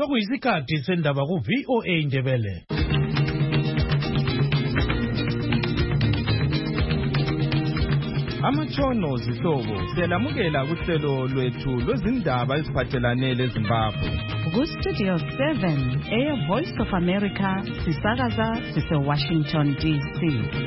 sokuyisikhathi sendaba ku VOA Indebele. Amatshono zihlobo siyalamukela kuhlelo lwethu lwezindaba eziphathelane leZimbabwe. Ku-Studio 7 Voice of America sisakaza sise-Washington DC.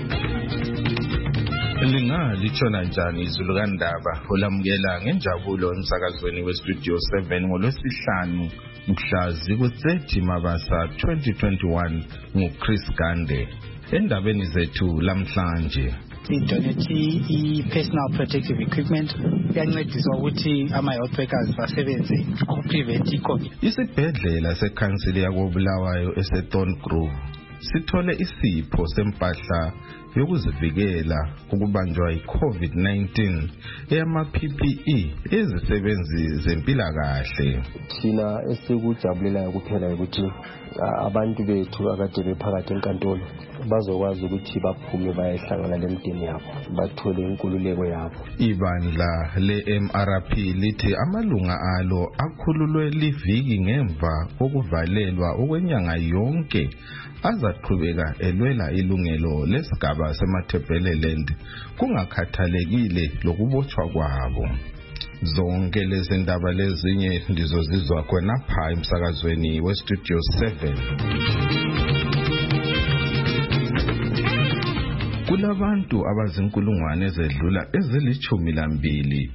Lingalitshona njani izulu kandaba olamukela ngenjabulo emsakazweni we-Studio 7 ngolwesihlanu mhla ziku-30 Mabasa 2021 nguChris Gande. Endabeni zethu lamhlanje sidonate i-personal protective equipment yancediswa ukuthi ama-health workers basebenze ukuprevent i-COVID. Isibhedlela sekhansili yakoBulawayo eseThorn Grove sithole isipho sempahla yokuzivikela ukubanjwa yi-COVID-19 eyama-PPE ezisebenzi zempilakahle. Thina esikujabulela kuphela ukuthi abantu bethu akade bephakathi enkantolo bazokwazi ukuthi baphume bayehlangana lemndeni yabo bathole inkululeko yabo. Ibandla le-MRP lithi amalunga alo akhululwe liviki ngemva kokuvalelwa okwenyanga yonke azaqhubeka elwela ilungelo lesigaba semaThebeleland kungakhathalekile lokubotshwa kwabo. Zonke lezi ndaba lezinye ndizozizwa khonapha emsakazweni we-Studio 7. Kulabantu abazinkulungwane ezedlula ezili-12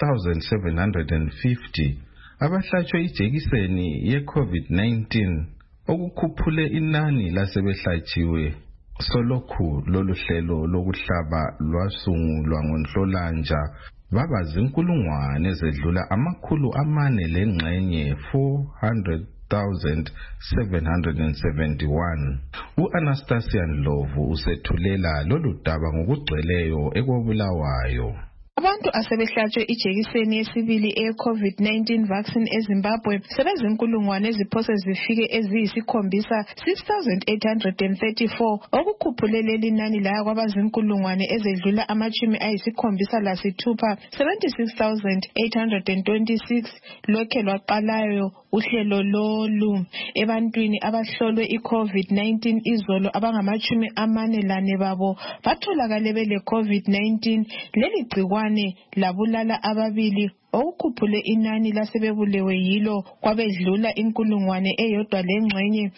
12,750 abahlatshwe ijekiseni ye-COVID-19 okukhuphule inani lasebehlatshiwe. Solokhu lolu hlelo lokuhlaba lwasungulwa ngoNhlolanja baba zinkulungwane ezedlula 400,771. U-Anastasia Ndlovu usethulela lolu daba ngokugcweleyo ekoBulawayo. Abantu asebehlatshwe ijekiseni yesibili e-COVID-19 vaccine eZimbabwe sebezinkulungwane eziphose zifike eziyisikhombisa 6,834 okukhuphule leli nani laya kwabazinkulungwane ezedlula 76 76,826 lokhe lwaqalayo uhlelo lolu ebantwini abahlolwe i-COVID-19 izolo abangama-44 babo batholakale bele COVID-19. Leli gcikwane labulala ababili okukhuphule inani lasebebulewe yilo kwabedlula inkulungwane eyodwa lengxenye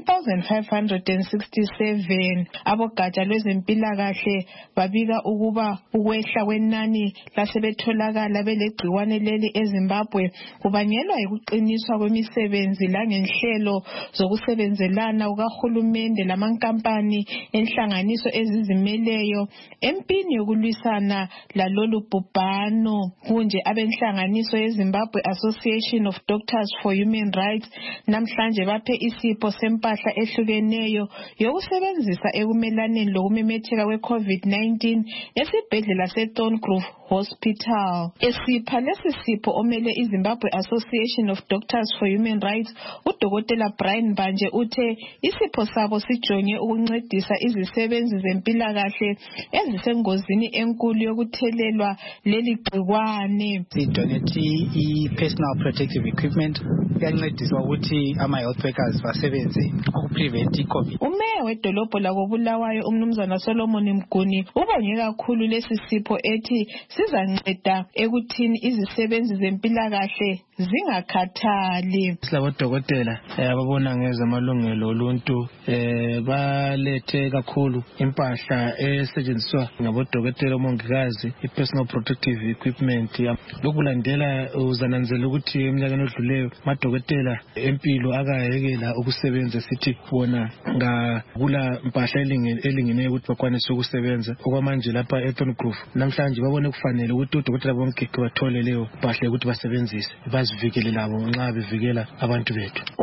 1,567. Abogatsha lwezempilakahle babika ukuba ukwehla kwenani lasebetholakala belegciwane leli eZimbabwe kubangelwa yikuqiniswa kwemisebenzi langenhlelo zokusebenzelana kukahulumende lamankampani enhlanganiso ezizimeleyo empini yokulwisana lalolu bhubhano. Kunje inhlanganiso yeZimbabwe Association of Doctors for Human Rights namhlanje baphe isipho sempahla ehlukeneyo yokusebenzisa ekumelaneni lokumemetheka kwe-COVID-19 esibhedlela seThorn Grove Hospital. Esipha lesi sipho omele iZimbabwe Association of Doctors for Human Rights uDokotela Brian Banje uthe isipho sabo sijonge ukuncedisa izisebenzi zempilakahle ezisengozini enkulu yokuthelelwa leli gcikwane. Sidonate i-personal protective equipment yancediswa ukuthi ama-health workers basebenze ukuprevent i-COVID. Umeya wedolobho lakoBulawayo umnumzana Solomon Mguni ubonge kakhulu lesi sipho ethi sizanceda ekuthini izisebenzi zempilakahle zingakhathali. Silabodokotela ababona ngezamalungelo oluntu balethe kakhulu impahla esetshenziswa ngabodokotela omongikazi i-personal protective equipment. Lokulandela uzananzela ukuthi eminyakeni odluleyo amadokotela empilo akayekela ukusebenza sithi bona ngakula mpahla elingeneyo ukuthi bakwanise ukusebenza. Okwamanje lapha eThorn Grove namhlanje babone kufanele ukuthi odokotela bonke bathole leyo mpahla ukuthi basebenzise bazivikele labo nxa bevikela abantu bethu. Umeli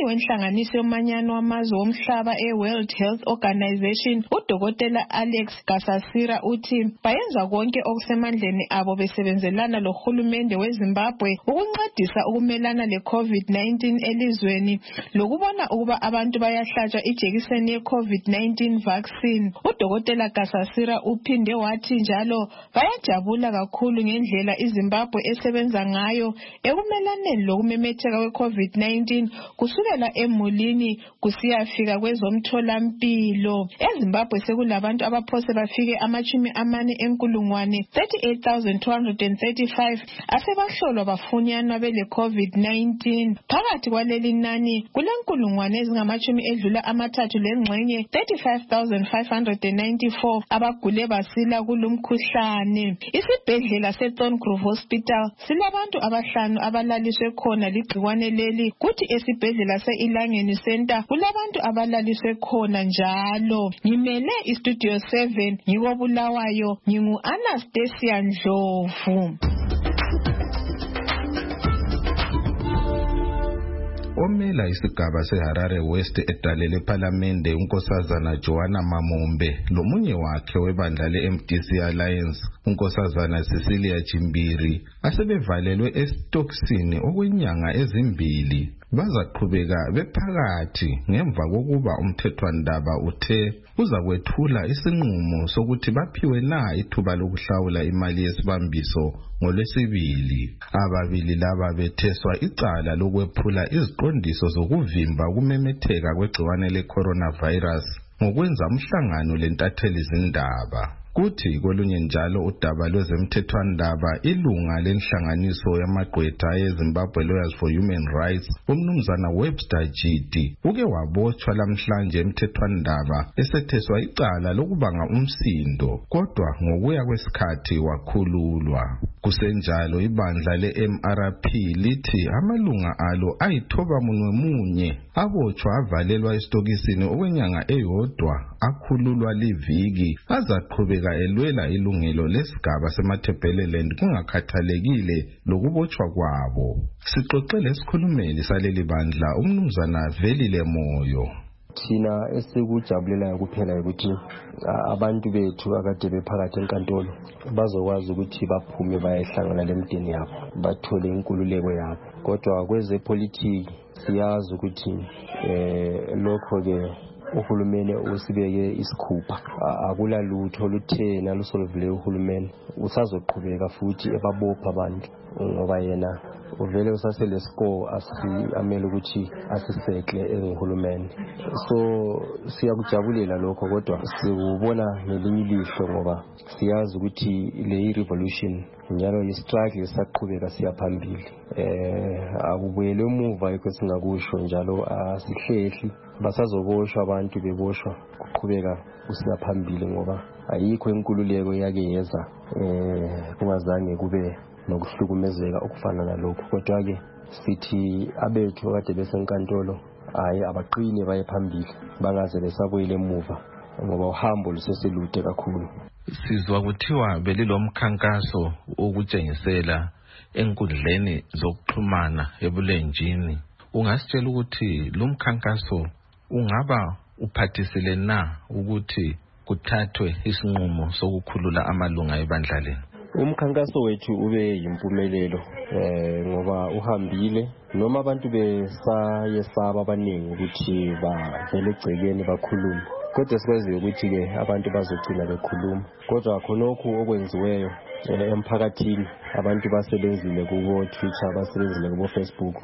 wenhlanganiso yomanyano wamazwe womhlaba e-World Health Organization uDokotela Alex Gasasira uthi bayenza konke okusemandleni abo besebenzelana lohulumende weZimbabwe ukuncedisa ukumelana le-COVID-19 elizweni lokubona ukuba abantu bayahlatshwa ijekiseni ye-COVID-19 vaccine. uDokotela Gasasira uphinde wathi njalo bayajabula kakhulu ngendlela iZimbabwe esebenza ngayo ekumelaneni lokumemetheka kwe-COVID-19 kusukela emulini kusiyafika kwezomtholampilo. eZimbabwe sekulabantu abaphose bafike 38,235 asebahlolwa bafunyanwa bele-COVID-19. phakathi kwaleli nani kulenkulungwane ezingama-33 35,594 abagule basila kulumkhuhlane. Isibhedlela seThorn Grove Hospital silabantu abahlanu abalaliswe khona ligcikwane leli, kuthi esibhedlela se-Ilangeni Center kulabantu abalaliswe khona njalo. Ngimele iStudio 7 ngikobulawayo, ngingu-Anastasia Ndlovu. Omela isigaba seHarare West edalele eParliament unkosazana Joanna Mamombe lomunye wakhe webandla le-MDC Alliance unkosazana Cecilia Chimbiri asebevalelwe esitokisini okwenyanga ezimbili. Bazaqhubeka bephakathi ngemva kokuba umthethwandaba uthe uzakwethula isinqumo sokuthi baphiwe na ithuba lokuhlawula imali yesibambiso ngolwesibili. Ababili laba betheswa icala lokwephula iziqondiso zokuvimba ukumemetheka kwegciwane le-coronavirus ngokwenza umhlangano lentatheli zindaba. Kuthi kolunye njalo udaba lwezemthethwandaba ilunga lenhlanganiso yamagqwetha eZimbabwe Lawyers for Human Rights umnumzana Webster Jidi uke wabotshwa lamhlanje emthethwandaba esetheswa icala lokubanga umsindo, kodwa ngokuya kwesikhathi wakhululwa. Kusenjalo ibandla le-MRP lithi amalunga alo ayithobamunye abotshwa avalelwa esitokisini okwenyanga eyodwa akhululwa liviki azaqhubeka elwela ilungelo lesigaba seMatabeleland kungakhathalekile lokubotshwa kwabo. Sixoxele isikhulumeli saleli bandla umnumzana Velile Moyo. Thina esikujabulela kuphela ukuthi abantu bethu akade bephakathi enkantolo bazokwazi ukuthi baphume bayehlangana lemndeni yabo bathole inkululeko yabo. Kodwa kwezepolitiki siyazi ukuthi lokho ke uhulumeni usibeke isikhupha, akula lutho luthena lusolvele uhulumeni. Usazoqhubeka futhi ebabopha abantu ngoba yena uvele usasele score amele ukuthi asisekle engihulumeni. So siyakujabulela lokho, kodwa sikubona ngelinye ilihlo ngoba siyazi ukuthi le revolution njalo istruggle saqhubeka siyaphambili. Akubuyele emuva yikho singakusho njalo asihlehli, basazoboshwa abantu beboshwa kuqhubeka kusiyaphambili ngoba ayikho inkululeko yake yeza kungazange kube nokuhlukumezeka okufana nalokho. Kodwa ke sithi abethu kade besenkantolo abaqine baye phambili bangaze besabuyele emuva ngoba uhambo luseselude kakhulu. Sizwa kuthiwa belilomkhankaso ukutshengisela enkundleni zokuxhumana ebulenjini. Ungasitshela ukuthi lo mkhankaso ungaba uphathisile na ukuthi kuthathwe isinqumo sokukhulula amalunga ebandla lenu? Umkhankaso wethu ube yimpumelelo ngoba uhambile, noma abantu besayesaba abaningi ukuthi bavele egcekeni bakhulume, kodwa sikwaziyo ukuthi ke abantu bazogcina bekhuluma. Kodwa khonokho okwenziweyo emphakathini, abantu basebenzile kubo Twitter, basebenzile kubo Facebook,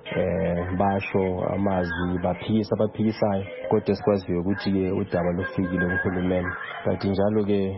basho amazwi baphikisa abaphikisayo, kodwa sikwaziyo ukuthi ke udaba lufikile kuhulumeni. Kanti njalo ke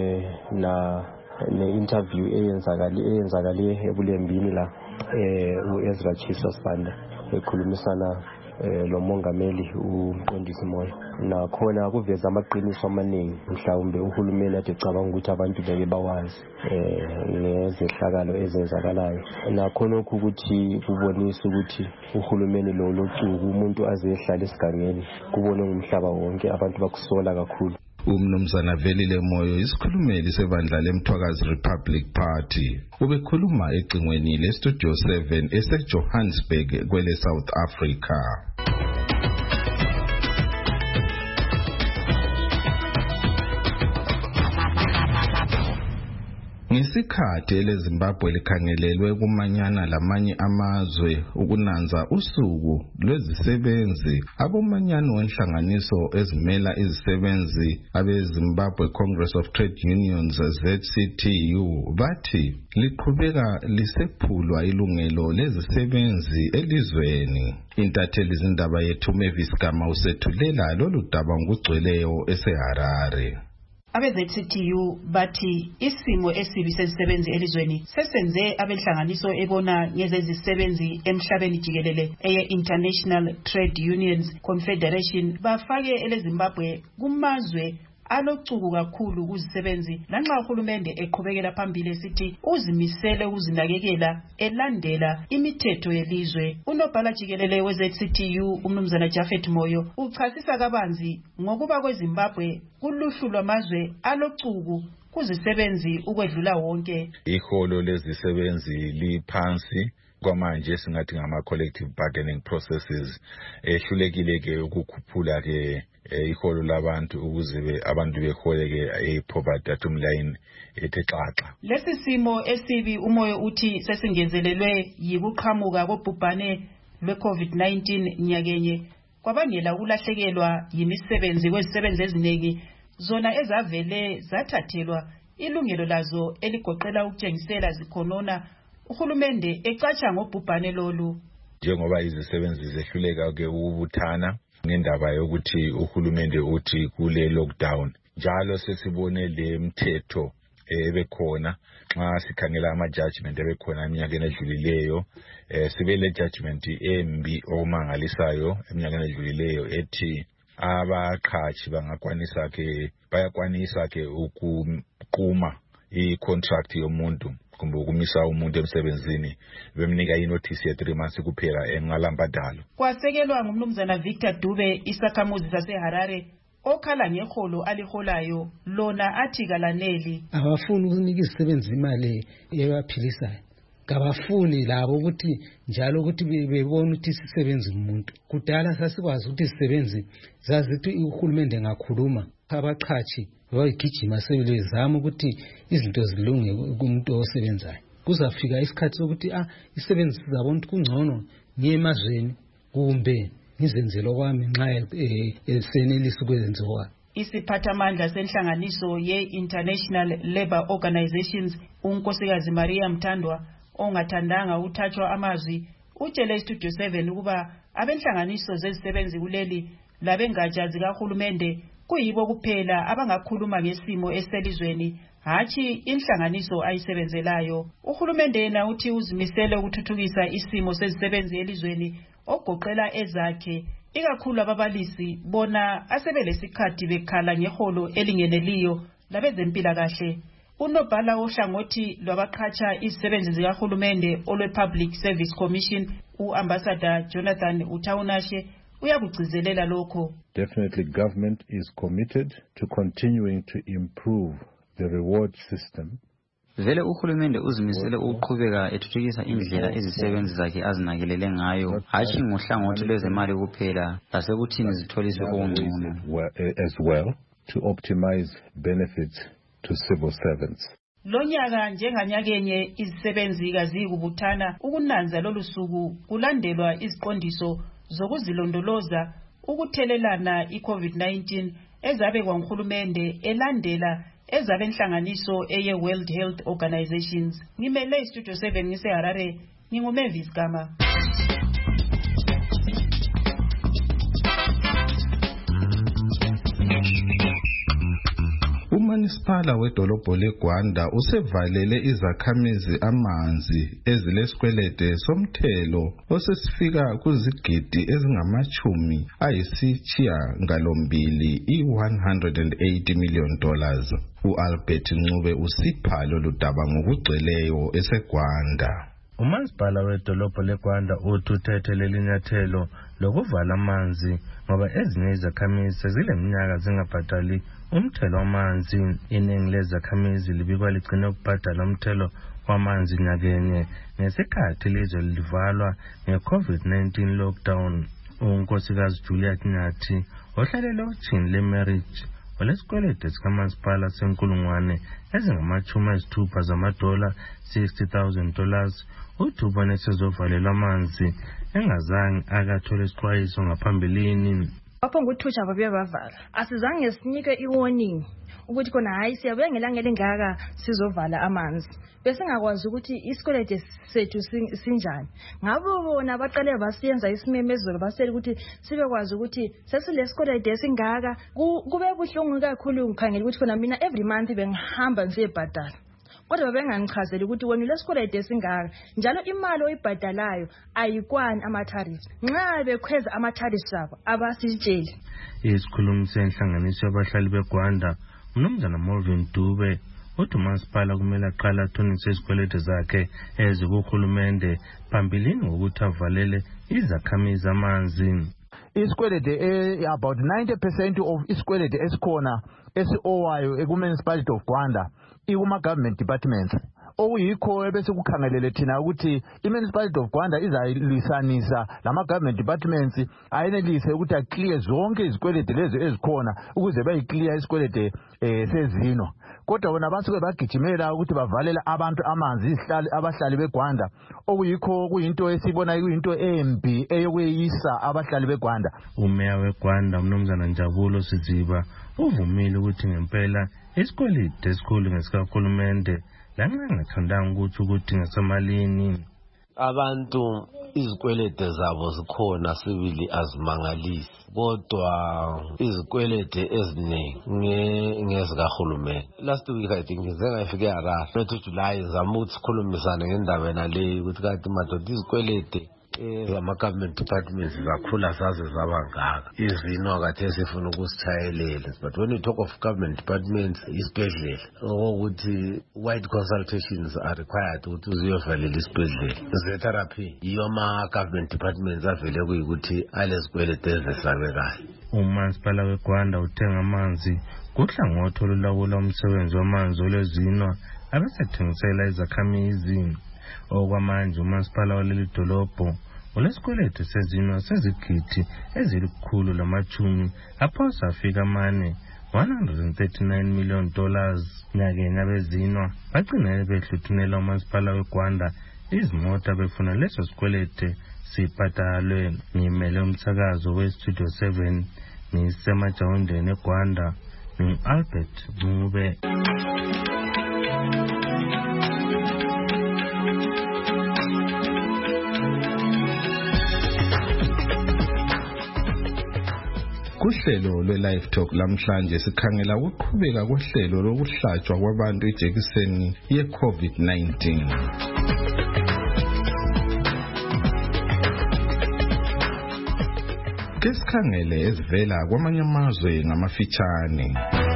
ne-interview eyenzakale ebulembini la u-Ezra Chisas Banda ekhulumisana lo mongameli uMqondisi Moyo, nakhona kuveza amaqiniso amaningi mhlawumbe uhulumeni ade cabanga ukuthi abantu beke bawazi ngezehlakalo ezenzakalayo. Nakhonokho ukuthi kubonisa ukuthi uhulumeni lo locuku umuntu azehlala esigangeni kubone ngumhlaba wonke abantu bakusola kakhulu. Umnumzana Velile Moyo isikhulumeli sebandla leMthwakazi Republic Party ubekhuluma ecingweni leStudio 7 eseJohannesburg kwele South Africa. Ngesikhathi eleZimbabwe likhangelelwe kumanyana lamanye amazwe ukunanza usuku lwezisebenzi, abomanyano wenhlanganiso ezimela izisebenzi abeZimbabwe Congress of Trade Unions ZCTU bathi liqhubeka lisephulwa ilungelo lezisebenzi elizweni. Intatheli zindaba yethu Mavis Gama usethulela lolu daba ngokugcweleyo eseHarare. Abe-ZCTU bathi isimo esibi sezisebenzi elizweni sesenze abenhlanganiso ebona ngezezisebenzi emhlabeni jikelele eye-International Trade Unions Confederation bafake eleZimbabwe kumazwe alochuku kakhulu kuzisebenzi, lanxa uhulumende eqhubekela phambili esithi uzimisele ukuzinakekela elandela imithetho yelizwe. Unobhala jikelele we-ZCTU umnumzana Jafet Moyo uchasisa kabanzi ngokuba kweZimbabwe kuluhlu lwamazwe alochuku kuzisebenzi ukwedlula wonke. Iholo lezisebenzi liphansi kwamanje singathi ngama-collective bargaining processes ehlulekile ke ukukhuphula ke iholo labantu ukuze abantu beholeke e-poverty atom line ethe xaxa. Lesi simo esibi umoyo uthi sesingezelelwe yikuqhamuka kobhubhane lwe-COVID-19 nyakenye kwabangela ukulahlekelwa yimisebenzi kwezisebenzi eziningi zona ezavele zathathelwa ilungelo lazo eligoqela ukutshengisela zikhonona uhulumende ecatsha ngobhubhane lolu. Njengoba izisebenzi zehluleka ke ukubuthana ngendaba yokuthi uhulumende uthi kule lockdown, njalo sesibone le mthetho ebekhona nxa sikhangela ama-judgment ebekhona eminyakeni edlulileyo, sibe le judgment embi omangalisayo eminyakeni edlulileyo ethi abaqhashi bayakwanisa ke ukuquma i-contract yomuntu kumbe ukumisa umuntu emsebenzini bemnika inotice ye 3 months kuphela engalambadalo. Kwasekelwa ngumnumzana Victor Dube isakhamuzi saseHarare okhala ngeholo aliholayo lona athi kalaneli. Abafuni ukunika izisebenzi imali ebaphilisayo, kabafuni labo ukuthi njalo ukuthi bebone ukuthi isisebenzi umuntu. Kudala sasikwazi ukuthi isisebenzi zazithi uhulumende ngakhuluma abaqhashi bayigijima sebezama ukuthi izinto zilunge kumuntu osebenzayo. Kuzafika isikhathi sokuthi isebenzi zabona ukuthi kungcono ngiye emazweni kumbe ngizenzele kwami nxa esenelisa ukwenziwa. Isiphathamandla senhlanganiso ye-International Labour Organizations unkosikazi Maria Mthandwa ongathandanga uthathwa amazwi utshele iStudio 7 ukuba abenhlanganiso zezisebenzi kuleli labengatsha zikahulumende kuyibo kuphela abangakhuluma ngesimo eselizweni, hathi inhlanganiso ayisebenzelayo. Uhulumende yena uthi uzimisele ukuthuthukisa isimo sezisebenzi elizweni ogoqela ezakhe, ikakhulu ababalisi bona asebelesikhathi bekhala ngeholo elingeneliyo labezempilakahle. Unobhala ohlangothi lwabaqhatsha izisebenzi zikahulumende olwe-Public Service Commission uAmbassador Jonathan Utawunashe uyakugcizelela lokho. Definitely government is committed to continuing to improve the reward system. Vele uhulumende uzimisele ukuqhubeka ethuthukisa indlela izisebenzi zakhe azinakelele ngayo, hathi ngohlangothi lwezemali kuphela lasekuthini zitholiswe okungcono. As well to optimize benefits to civil servants. Lonyaka njenganyakenye izisebenzi kazikubuthana ukunanza lolu suku kulandelwa iziqondiso zokuzilondoloza ukuthelelana i-COVID-19 ezabe kwaNhulumende elandela ezabenhlanganiso eye-World Health Organizations. Ngimele iStudio 7 ngiseHarare, nginguMavis Gama. Umanisipala wedolobho leGwanda usevalele izakhamizi amanzi ezilesikwelede somthelo osesifika kuzigidi ezingamachumi ayisishiyagalombili $180 million. U-Albert Ncube usipha lolu daba ngokugcweleyo eseGwanda. Umanisipala wedolobho leGwanda uthi uthethe leli nyathelo lokuvala amanzi ngoba ezinye izakhamizi sezileminyaka zingabhadali umthelo wamanzi. Iningi lezakhamizi libikwa ligcine ukubhadala umthelo wamanzi nyakenye ngesikhathi ilizwe livalwa nge-COVID-19 lockdown. Unkosikazi Juliet Nyathi ohlalele uthini le-marriage olesikwelede sikamasipala senkulungwane ezingama-60 zamadola, $60,000. uDube sezovalelwa amanzi engazange akathole isixwayiso ngaphambilini. Bapho nguthutsha babebavala. Asizange sinike iwarning ukuthi kona hayi siyabuya ngelanga elingaka sizovala amanzi. Bese ngakwazi ukuthi isikwelede sethu sinjani. Ngabo bona baqale basiyenza isimemezelo basele ukuthi sibekwazi ukuthi sesilesikwelede esingaka. Kube buhlungu kakhulu ngikhangela ukuthi kona mina every month bengihamba ngisebhadala. Kodwa bengangichazela ukuthi wena lesikwelede esingaka njalo imali oyibhadalayo ayikwani ama-tariffs. Nxa bekhweza ama-tariffs abo abasitsheli. Isikhulumi senhlanganiso yabahlali beGwanda uMnumzana Molvin Dube uthi umasipala kumele aqala athonise izikwelede zakhe ezikuhulumende phambilini ngokuthi avalele izakhamizi amanzi. Isikwelede about 90% of isikwelede esikhona esi-owayo ekuMunicipality of Gwanda ikuma-government departments. Okuyikho ebese kukhangelele thina ukuthi i-Municipality of Gwanda izayilwisanisa lama-government departments ayenelise ukuthi aclear zonke izikwelede lezo ezikhona ukuze bayiclear isikwelede sezinwa. Kodwa bona basuke bagijimela ukuthi bavalele abantu amanzi abahlali beGwanda, okuyikho kuyinto esibona kuyinto embi eyokuyisa abahlali beGwanda. Umeya weGwanda uMnumzana Njabulo Siziba uvumile ukuthi ngempela isikwelede esikhulu ngesikahulumende lanxa ngathandanga ukuthi ngasemalini. Abantu izikwelede zabo zikhona sibili azimangalisi, kodwa izikwelede eziningi ngezikahulumende. Last week I think ngifike eHarare bethu July zama ukuthi sikhulumisane ngendaba nale ukuthi kanti madoda izikwelede ama-government departments zakhula zaze zabangaka. Izino kade sifuna ukusithayelela. But when you talk of government departments, isibhedlela ukuthi wide consultations are required ukuthi uziyovalela isibhedlela. Zetherapy yiyo ama-government departments avele kuyikuthi alezikwelede ezesabekayo. Umasipala weGwanda uthenga amanzi kuhlangothi olulawula umsebenzi wamanzi olwezinwa abesethengisela izakhamizi. Okwamanje umasipala waleli dolobho olesikwelede sezinwa sezigidi ezilikhulu aphosa afika $139 million. Nyakeni abezinwa bagcinele behluthunela umasipala weGwanda izimota befuna leso sikwelede sibhadalwe. Ngimele umsakazo weStudio 7 ngisemajawundeni eGwanda ngu-Albert Ncube. Kuhlelo lwe-Live Talk lamhlanje sikhangela ukuqhubeka kohlelo lokuhlatshwa kwabantu ijekiseni ye-COVID-19. Ke sikhangele ezivela kwamanye amazwe ngamafitshane.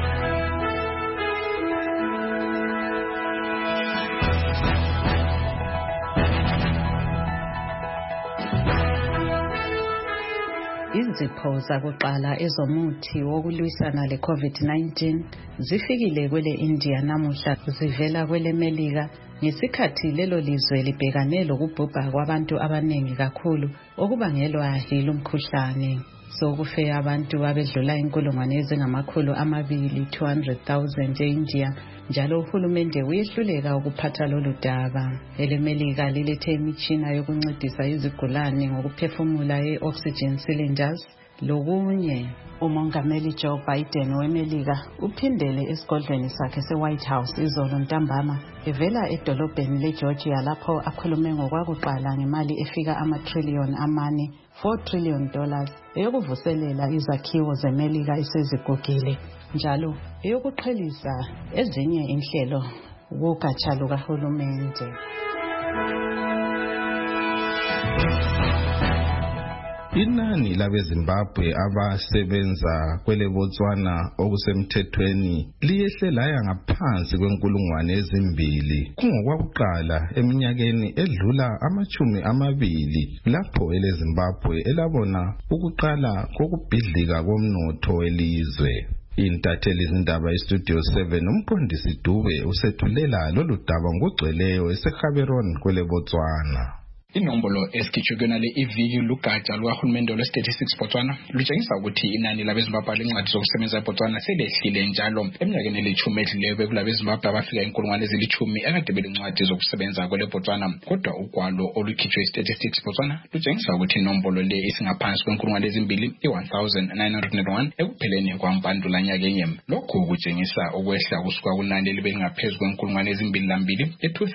Izipho zakuqala ezomuthi wokulwisana le-COVID-19 zifikile kwele India namuhla zivela kwele Melika ngesikhathi lelo lizwe libhekane lokubhubha kwabantu abaningi kakhulu okubangelwa yilomkhuhlane. Sokufe abantu abedlula 200,000 e-India njalo uhulumende uyehluleka ukuphatha lolu daba. EleMelika lilethe imitshina yokuncedisa izigulane ngokuphefumula e-oxygen cylinders. Lokunye umongameli Joe Biden weMelika uphindele esigodlweni sakhe se-White House izolo ntambama evela edolobheni leGeorgia lapho akhulume ngokwakuqala ngemali efika ama-trillion amane $4 trillion eyokuvuselela izakhiwo zeMelika esezigugile njalo eyokuqhelisa ezinye inhlelo kugatsha lukahulumende. Inani labeZimbabwe abasebenza kwele Botswana okusemthethweni liyehle laya ngaphansi kwe2,000 kungokwakuqala eminyakeni edlula 20 lapho eleZimbabwe elabona ukuqala kokubhidlika komnotho welizwe. Intatheli izindaba iStudio 7 umqondisi Dube usethulela lolu daba ngogcweleyo eseGaborone kwele Botswana. Inombolo esikhitshwe kwenale iviki lugatsha lukahulumende lwe-statistics Botswana lutshengisa ukuthi inani labeZimbabwe lencwadi zokusebenza eBotswana selehlile njalo eminyakeni elithumi edluleyo bekulabeZimbabwe abafika 10,000 akade belencwadi zokusebenza kwele Botswana. Kodwa ugwalo olukhitshwe i-statistics Botswana lutshengisa ukuthi inombolo le isingaphansi 2,000 1,901 ekupheleni kwaMpandula nyakenye. Lokhu kutshengisa ukwehla kusuka kunani elibelingaphezu 2,202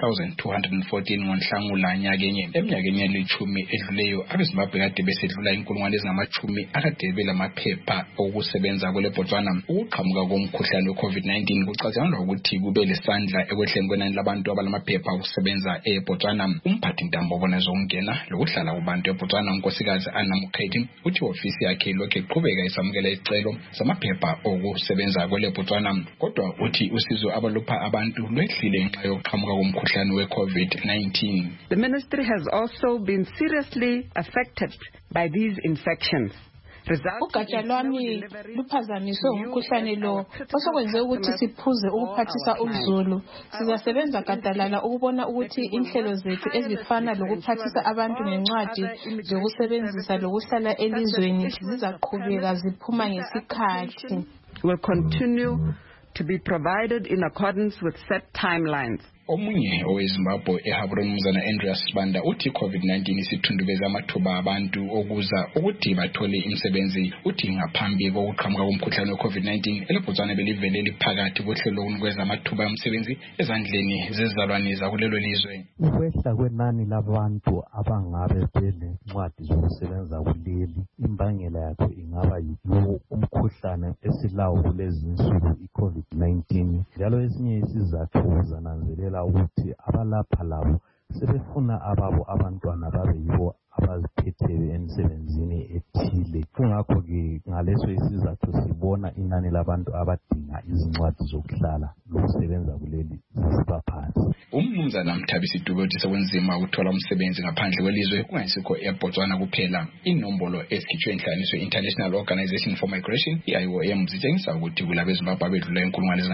e-2,214 ngoNhlangula nyakenye. Eminyakeni elithumi edluleyo abeZimbabwe kade besedlula 10,000 akade belamaphepha okusebenza kwele Botswana. Ukuqhamuka komkhuhlane we-COVID-19 kucatshangelwa ukuthi kube lesandla ekwehleni kwenani labantu abalamaphepha okusebenza eBotswana. Umphathi ntambo obona zokungena lokuhlala kubantu eBotswana unkosikazi Anna Mukhedi uthi ofisi yakhe ilokhu iqhubeka isamukela isicelo samaphepha okusebenza kwele Botswana, kodwa uthi usizo abalupha abantu lwehlile ngenxa yokuqhamuka komkhuhlane we-COVID-19. The ministry has also been seriously affected by these infections. Ugatsha lwami luphazamiswe ngumkhuhlane lo osokwenze ukuthi siphuze ukuphathisa uzulu. Sizasebenza gadalala ukubona ukuthi inhlelo zethu ezifana lokuphathisa abantu ngencwadi zokusebenzisa lokuhlala elizweni zizaqhubeka ziphuma ngesikhathi. Will continue to be provided in accordance with set timelines. Omunye oweZimbabwe eHaburoni Mzana Andreas Banda uthi COVID-19 isithundubeza amathuba abantu okuza ukuthi bathole imisebenzi. Uthi ngaphambi kokuqhamuka komkhuhlane we-COVID-19 eleBotswana belivele liphakathi kohlelo lokunikeza amathuba omsebenzi ezandleni zezizalwane zakulelo lizwe. Ukwehla kwenani labantu abangabe belencwadi zokusebenza kuleli imbangela yakho ingaba yilowo umkhuhlane esilawo kulezi insuku i-COVID-19. Njalo esinye isizathu zananzelela ukuthi abalapha labo sebefuna ababo abantwana babe yibo abaziphetheyo emsebenzini ethile. Kungakho-ke ngaleso isizathu sibona inani labantu abadinga izincwadi zokuhlala lokusebenza kuleli zisiba phansi. Umnumzana Mthabisi Dube uthi sekunzima ukuthola umsebenzi ngaphandle kwelizwe kungayisikho eBotswana kuphela. Inombolo esikhitshwe inhlanganiso International Organization for Migration i-IOM zitshengisa ukuthi kulabeZimbabwe abedlula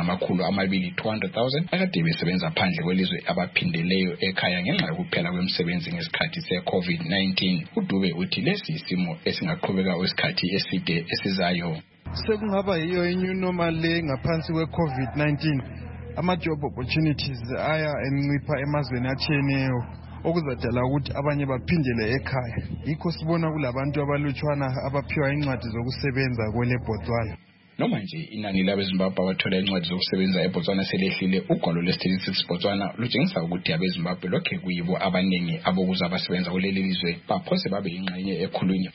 200,000 akade besebenza phandle kwelizwe abaphindeleyo ekhaya ngenxa yokuphela kwemisebenzi ngesikhathi se-COVID-19. Udube uthi lesi isimo esingaqhubeka isikhathi eside esizayo. Sekungaba yiyo i-new normal le ngaphansi kwe-COVID-19. Ama-job opportunities aya encipha emazweni atshiyeneyo okuzadala ukuthi abanye baphindele ekhaya. Yikho sibona kulabantu abalutshwana abaphiwa incwadi zokusebenza kwele Botswana. Noma nje inani labeZimbabwe abathola incwadi zokusebenza eBotswana selehlile, ugwalo lwe-statistics Botswana lutshengisa ukuthi abeZimbabwe lokhe kuyibo abaningi abokuza abasebenza kuleli lizwe baphose babe ingxenye ekhulwini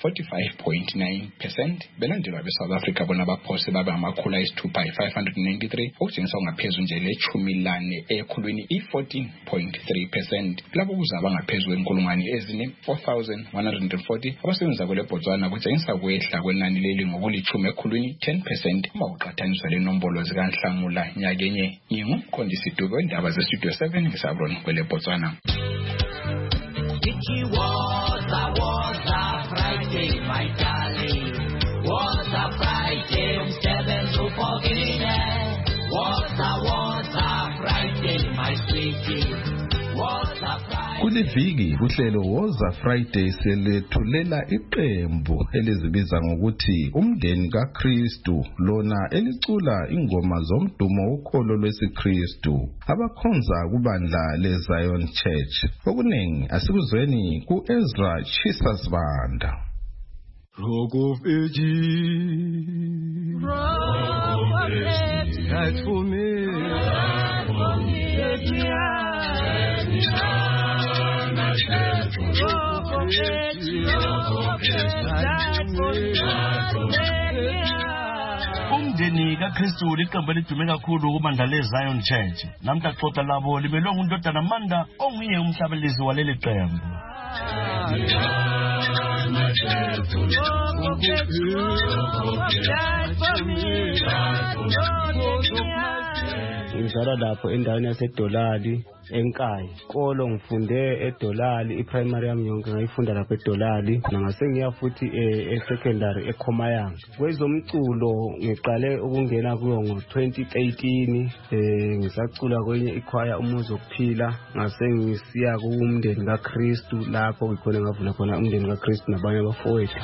45.9%, belandelwa abe-South Africa bona baphose babe amakhulu ayisithupha 593, okutshengisa ungaphezu nje lechumi lane ekhulwini i-14.3%. Labo kuza abangaphezu kwenkulungwane ezine 4,140 abasebenza kwele Botswana kutshengisa ukwehla kwenani leli ngokulichumi ekhulwini 10%. Uma uqhathaniswa lenombolo zikaNhlangula nyakenye. Ngingumqondisi Dube wendaba zeStudio 7 ngeSabrona kwele Botswana. Friday, my darling. Was a Friday, umsebenzi ufokile. Was a Friday, my sweetie. Kuliviki kuhlelo Woza Friday selethulela iqembu elizibiza ngokuthi umndeni kaKristu, lona elicula ingoma zomdumo ukholo lwesiKristu abakhonza kubandla leZion Church. Okuningi asikuzweni kuEzra Chisasbanda. Rock of Ages, that's for me. Umndeni kaKristu liqembu elidume kakhulu kubandla leZion Church. Namhla xoxa labo limelwe nguNdodana Amanda onguye umhlabelisi waleli qembu. ngizalwa lapho endaweni yaseDolali enkaya. Kolo ngifunde eDolali, iprimary yami yonke ngayifunda lapho eDolali, ngase ngiya futhi esecondary eKhomayanga. Kwezomculo ngiqale ukungena kuyo ngo-2013, ngisacula kwenye ikhwaya Umuzi Wokuphila, ngase ngisiya kumndeni kaKristu, lapho ngikhona ngavula khona umndeni kaKristu nabanye abafowethu.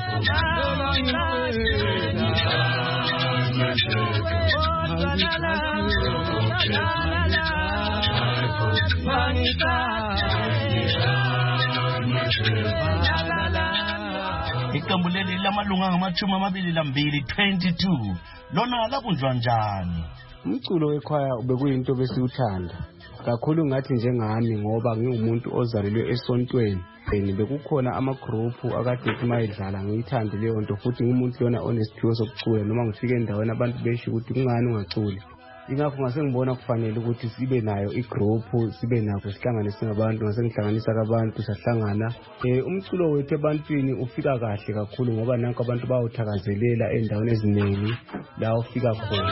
Iqembu leli lamalunga ngama-22 22 lona labunjwa njani? Umculo wekhwaya bekuyinto besiwuthanda kakhulu ngathi njengami ngoba ngiwumuntu ozalelwe esontweni. Bekukhona amagroupu akade mayidlala ngiyithande leyo nto, futhi ngumuntu lona onesiphiwo sokucula. Noma ngifike endaweni abantu besho ukuthi kungani ungaculi, ingakho ngase ngibona kufanele ukuthi sibe nayo igroupu, sibe nakho sihlangane singabantu. Ngase ngihlanganisa abantu sahlangana. Umculo wethu ebantwini ufika kahle kakhulu ngoba nanko abantu bawuthakazelela endaweni eziningi la ufika khona.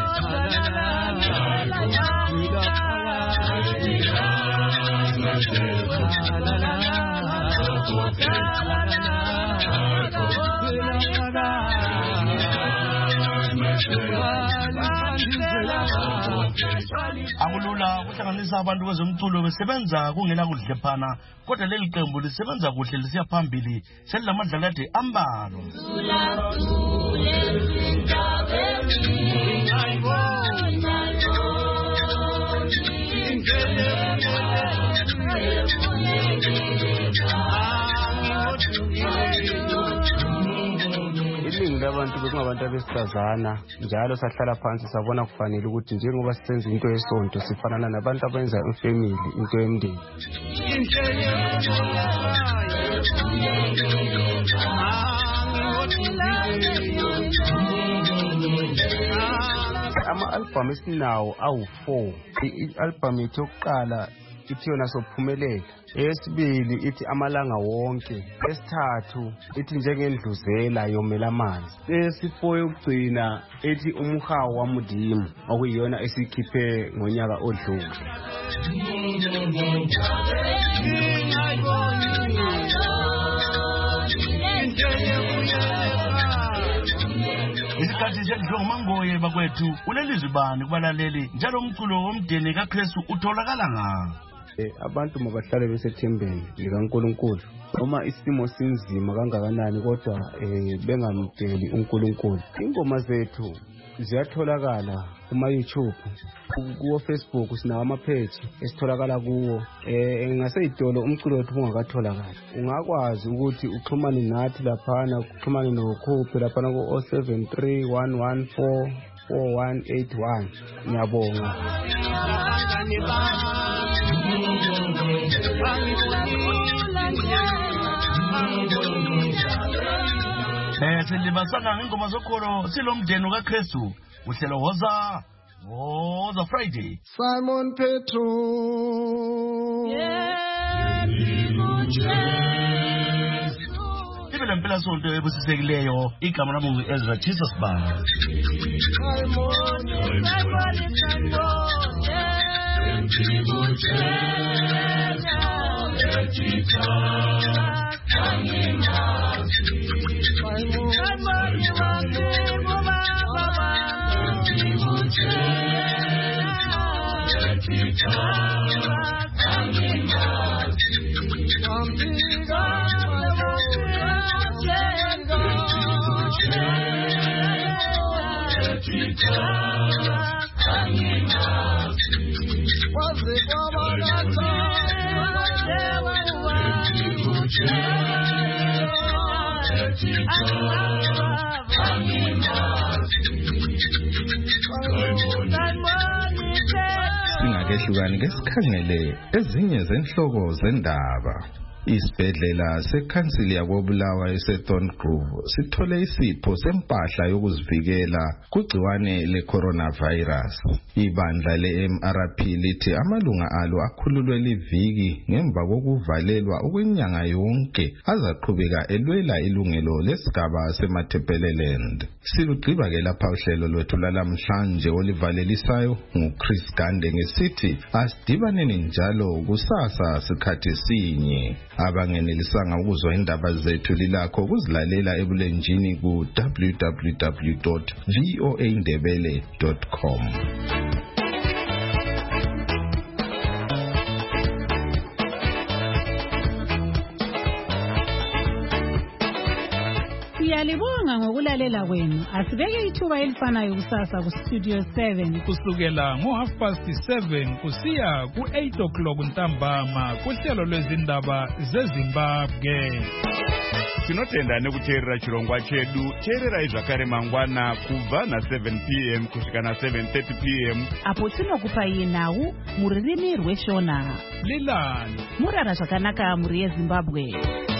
Akulula ukuhlanganisa abantu kwezomculo besebenza kungela kudlephana, kodwa leli qembu lisebenza kuhle lisiya phambili selilamadlala ade ambalo. Iningi labantu bekungabantu abesifazana, njalo sahlala phansi sabona kufanele ukuthi njengoba sisenza into yesonto sifanana nabantu abenza ifamily, into yomndeni. Ama-albhamu esinawo awu-4. I-albhamu yethu yokuqala ithi yona Sophumelela, eyesibili ithi Amalanga Wonke, esithathu ithi Njengendluzela Yomela Amanzi, eyesifo yokugcina ithi Umhawu Wamudimu, okuyiyona esikhiphe ngonyaka odlule. Isikhathi sekudlonga mangoye bakwethu ulelizwi bani kubalaleli njalo umculo womndeni kaKristu utholakala ngaphi? Abantu mabahlale besethembeni likaNkulunkulu noma isimo sinzima kangakanani, kodwa bengamdeli uNkulunkulu. Ingoma zethu ziyatholakala kuma-YouTube, kuwo-Facebook sinawo ama-page esitholakala kuwo. Ngaseyitolo umculo wethu ungakatholakali, ungakwazi ukuthi uxhumane nathi laphana, uxhumane nokhophi laphana ku-073 114 4181. Ngiyabonga. Silibasana ngengoma zokholo silomndeni kaKristu uhlelo Woza Friday. Simon Petro, Ibela mpela sonto ebusisekileyo, igama lami Ezra Jesus Band. Singakehlukani ke sikhangele ezinye zenhloko zendaba. Isibhedlela sekhansili yakobulawa eSethorn Grove sithole isipho sempahla yokuzivikela kugciwane le-coronavirus. Ibandla le-MRP lithi amalunga alo akhululwe liviki ngemva kokuvalelwa okwenyanga yonke azaqhubeka elwela ilungelo lesigaba seMathepeleland. Silugqiba-ke lapha uhlelo lwethu lalamhlanje olivalelisayo nguChris Gande ngesithi asidibaneni njalo kusasa sikhathi sinye. Abangenelisanga ukuzwa indaba zethu lilakho ukuzilalela ebulenjini ku www.voaindebele.com. Siyalibonga ngokulalela kwenu. Asibeke ithuba elifanayo kusasa ku Studio 7 kusukela ngo7:30 kusiya ku8:00 ntambama kuhlelo lwezindaba zeZimbabwe. Tinotenda nekuteerera chirongwa chedu. Teererai zvakare mangwana kubva na7 p.m. kusvika na7:30 p.m. apo tinokupai nhau muririmi rweShona. Lilani murara zvakanaka muri yeZimbabwe.